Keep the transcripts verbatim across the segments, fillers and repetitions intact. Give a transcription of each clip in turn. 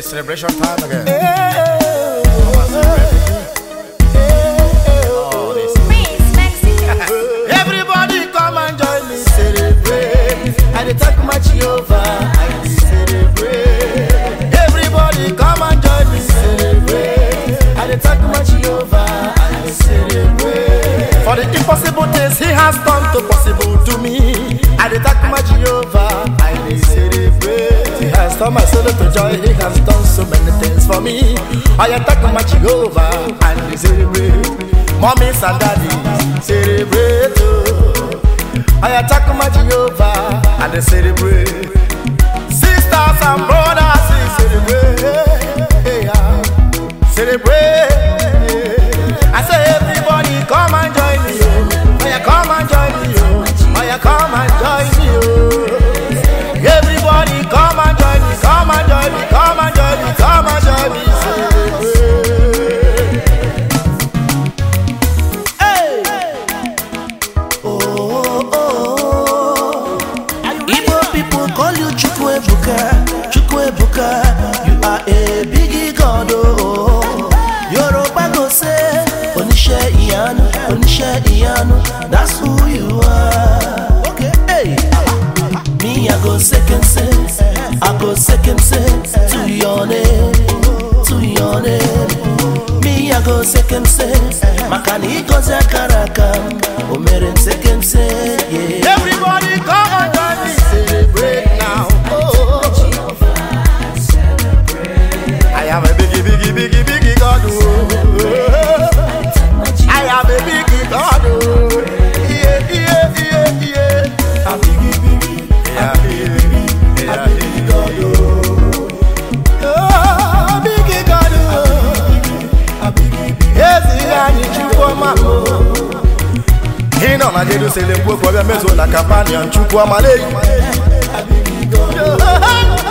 celebration time again. Hey, Oh, this. everybody come and join me celebrate. I dey talk my Jehovah, I dey celebrate. Everybody come and join me celebrate. I dey talk my Jehovah, I dey celebrate. For the impossible things He has done to possible to me, I dey talk my Jehovah, I dey celebrate. He has turned my soul to joy, He has done so many things for me. I dey talk my Jehovah, I dey celebrate. Mommies and daddies, celebrate. Oh. I attack my Jehovah and they celebrate. Sisters and brothers, they celebrate. Yeah. Celebrate. I say everybody come and join me. Oh. Oh, yeah, come and join me. Oh. Oh, yeah, come and join me. Oh. Everybody come and join me. Come and join me. Come and join me. Come and join me. Celebrate. Chukwebuka, you are a biggie god, oh. Yoruba go say, Onishe Iyanu, Onishe Iyanu, that's who you are. Okay, hey. Me, I go second say, I go second say to your name, to your name. Me, I go second say, Makani goza karakam, Omerin second say, yeah. Everybody come and join me, celebrate now. I am a biggie, biggie, biggie, biggie God. Oh. I am a biggie God. Oh. Yeah, yeah, yeah, yeah. A biggie, biggie, a biggie, biggie, a biggie God. Oh, oh biggie God. Oh, a biggie, biggie. Yes, I need you for my home. He know my dear, say them work for them as well. A companion, you for my lady. A biggie God. Oh.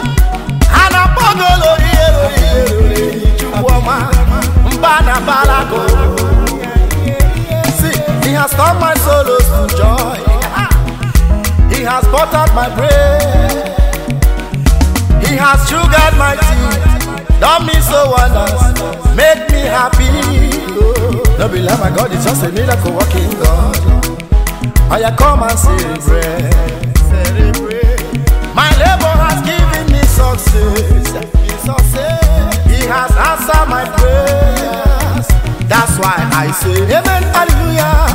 See, He has turned my sorrows to joy. He has buttered my bread. He has sugared my tea, done me so wonders, make me happy. Oh, don't be like my God, it's just a miracle working God. I come and celebrate, celebrate. My labor has given me success. He has answered my prayers. That's why I say amen, hallelujah.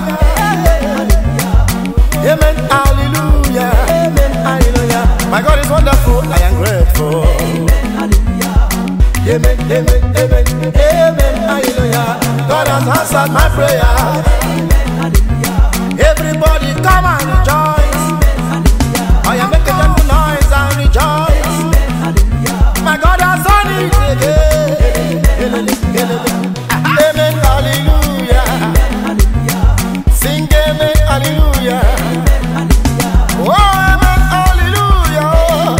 Amen, hallelujah. Amen, hallelujah. My God is wonderful, I am grateful. Amen, amen, amen, amen, hallelujah. God has answered my prayer. Everybody come and rejoice. I am making a gentle noise and rejoice. My God has done it again. Amen, hallelujah. Sing amen, hallelujah. Oh, amen, hallelujah.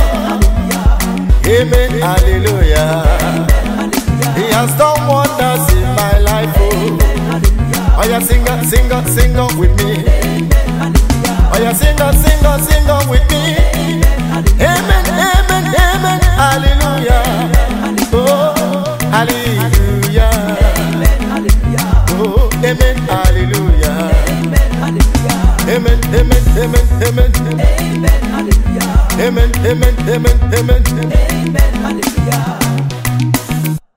Amen, hallelujah. He has done wonders in my life. Oh, oh yeah, sing on, sing on, sing on with me. Oh yeah, sing on, sing on, sing on with me. Amen, amen, amen, hallelujah. Oh, hallelujah. Oh, amen, hallelujah. Amen, amen, amen, amen. Amen, amen, amen, amen.